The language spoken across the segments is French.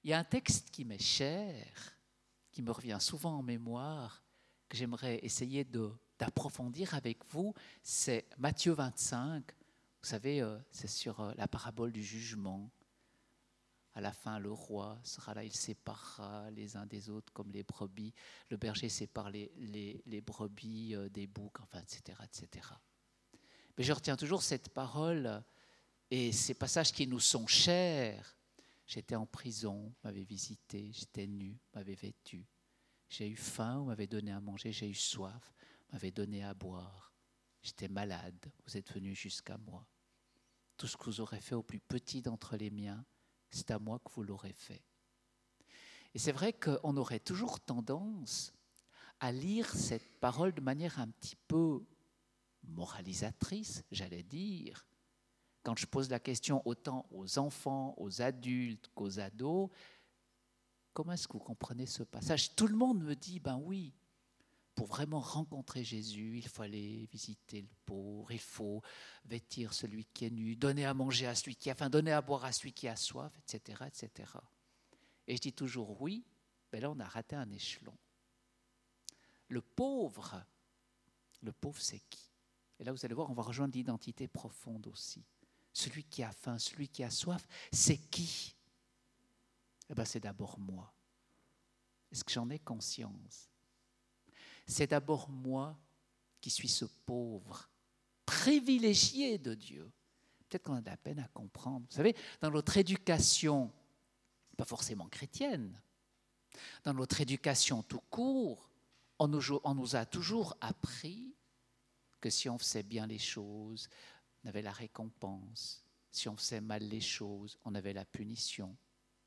Il y a un texte qui m'est cher, qui me revient souvent en mémoire, que j'aimerais essayer d'approfondir avec vous. C'est Matthieu 25. Vous savez, c'est sur la parabole du jugement. À la fin, le roi sera là, il séparera les uns des autres comme les brebis. Le berger sépare les brebis des boucs, enfin, etc., etc. Mais je retiens toujours cette parole et ces passages qui nous sont chers. J'étais en prison, vous m'avez visité, j'étais nu, vous m'avez vêtu. J'ai eu faim, vous m'avez donné à manger, j'ai eu soif, vous m'avez donné à boire. J'étais malade, vous êtes venu jusqu'à moi. Tout ce que vous aurez fait au plus petit d'entre les miens, c'est à moi que vous l'aurez fait. Et c'est vrai qu'on aurait toujours tendance à lire cette parole de manière un petit peu moralisatrice, j'allais dire. Quand je pose la question autant aux enfants, aux adultes qu'aux ados, comment est-ce que vous comprenez ce passage? Tout le monde me dit, ben oui, pour vraiment rencontrer Jésus, il faut aller visiter le pauvre, il faut vêtir celui qui est nu, donner à manger à celui qui a faim, donner à boire à celui qui a soif, etc., etc. Et je dis toujours oui, mais là on a raté un échelon. Le pauvre c'est qui? Et là vous allez voir, on va rejoindre l'identité profonde aussi. Celui qui a faim, celui qui a soif, c'est qui? Eh bien c'est d'abord moi. Est-ce que j'en ai conscience? C'est d'abord moi qui suis ce pauvre, privilégié de Dieu. Peut-être qu'on a de la peine à comprendre. Vous savez, dans notre éducation, pas forcément chrétienne, dans notre éducation tout court, on nous a toujours appris que si on faisait bien les choses, on avait la récompense. Si on faisait mal les choses, on avait la punition. De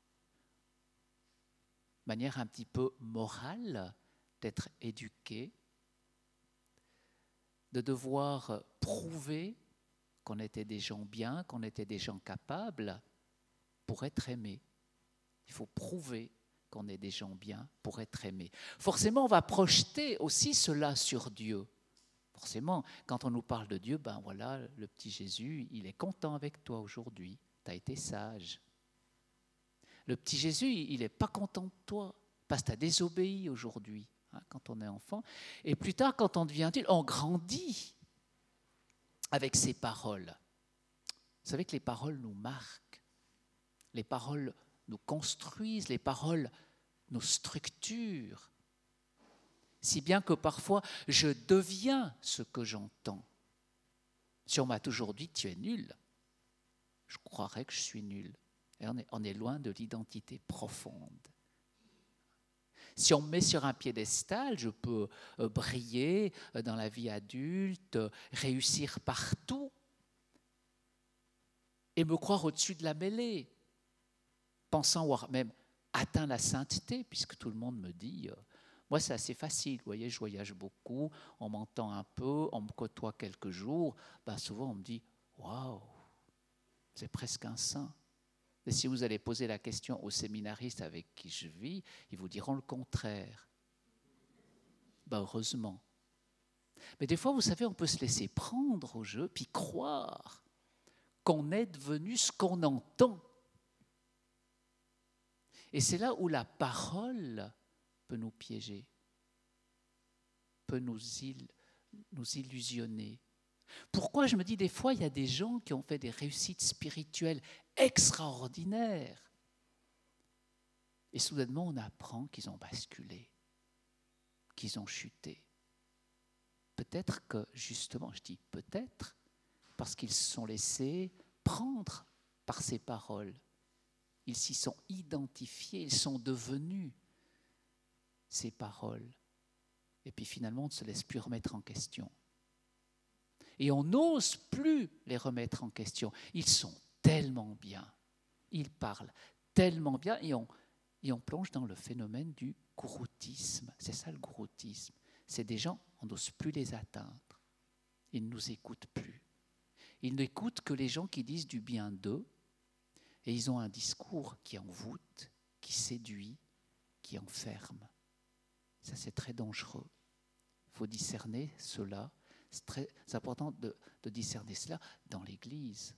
manière un petit peu morale, d'être éduqué, de devoir prouver qu'on était des gens bien, qu'on était des gens capables pour être aimés. Il faut prouver qu'on est des gens bien pour être aimés. Forcément, on va projeter aussi cela sur Dieu. Forcément, quand on nous parle de Dieu, ben voilà, le petit Jésus, il est content avec toi aujourd'hui. Tu as été sage. Le petit Jésus, il n'est pas content de toi parce que tu as désobéi aujourd'hui, hein, quand on est enfant. Et plus tard, quand on devient adulte, on grandit avec ces paroles. Vous savez que les paroles nous marquent. Les paroles nous construisent, les paroles nous structurent. Si bien que parfois, je deviens ce que j'entends. Si on m'a toujours dit « tu es nul », je croirais que je suis nul. Et on est loin de l'identité profonde. Si on me met sur un piédestal, je peux briller dans la vie adulte, réussir partout et me croire au-dessus de la mêlée, pensant avoir même atteint la sainteté, puisque tout le monde me dit moi c'est assez facile, vous voyez, je voyage beaucoup, on m'entend un peu, on me côtoie quelques jours, ben souvent on me dit waouh, c'est presque un saint. Et si vous allez poser la question aux séminaristes avec qui je vis, ils vous diront le contraire. Ben heureusement. Mais des fois, vous savez, on peut se laisser prendre au jeu, puis croire qu'on est devenu ce qu'on entend. Et c'est là où la parole peut nous piéger, peut nous illusionner. Pourquoi je me dis des fois, il y a des gens qui ont fait des réussites spirituelles extraordinaires. Et soudainement, on apprend qu'ils ont basculé, qu'ils ont chuté. Peut-être que, justement, je dis peut-être, parce qu'ils se sont laissés prendre par ces paroles. Ils s'y sont identifiés, ils sont devenus ces paroles. Et puis finalement, on ne se laisse plus remettre en question. Et on n'ose plus les remettre en question. Ils sont tellement bien, ils parlent tellement bien, et on plonge dans le phénomène du gouroutisme. C'est ça le gouroutisme. C'est des gens, on n'ose plus les atteindre. Ils ne nous écoutent plus. Ils n'écoutent que les gens qui disent du bien d'eux, et ils ont un discours qui envoûte, qui séduit, qui enferme. Ça, c'est très dangereux. Il faut discerner cela. C'est important de discerner cela dans l'Église.